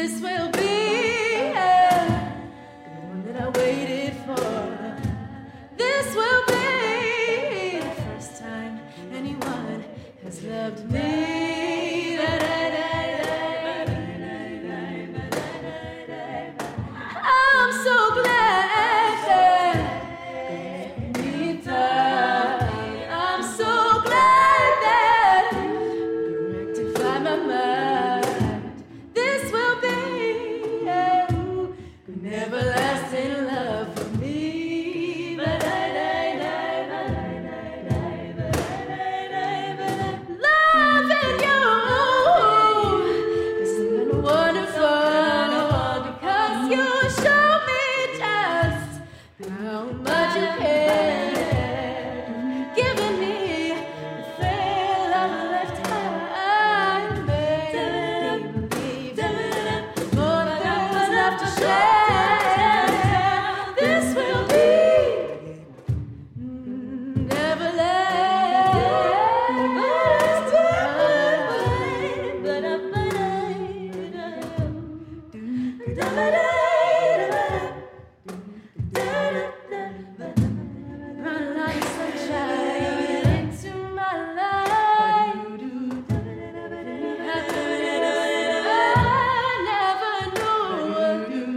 this will be the one that I waited for. This will be the first time anyone has loved me. I'm so glad that we died. I'm so glad that you rectified my mind. This will be an everlasting love for me. Loving you is wonderful because you show me just how much you care, giving me the thrill of a lifetime, baby. More than enough to share. This will be run like sunshine into my life. I never knew what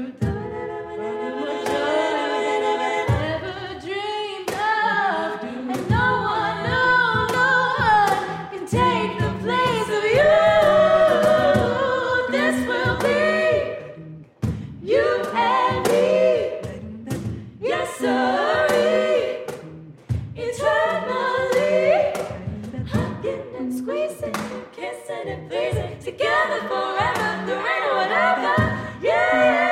joy ever dreamed of, and no one can take the place of you. This will be you and me, yes sirree, eternally, hugging and squeezing, kissing and pleasing, together forever, there ain't no whatever, yeah.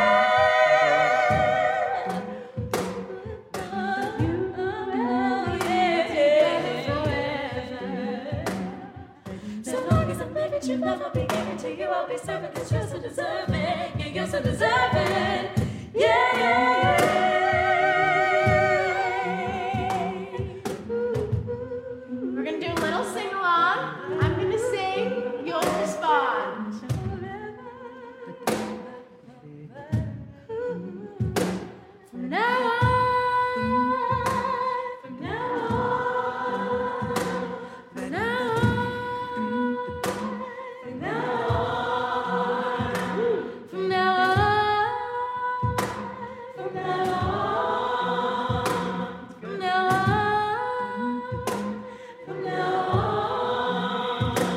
You so long as I'm living true love, I'll be giving to you, I'll be serving, 'cause you're so deserving, yeah, you're so deserving, yeah, yeah, yeah. We're gonna do a little sing-along. I'm gonna sing, you'll respond. From now on, from now on, from now on, from now on, from now on.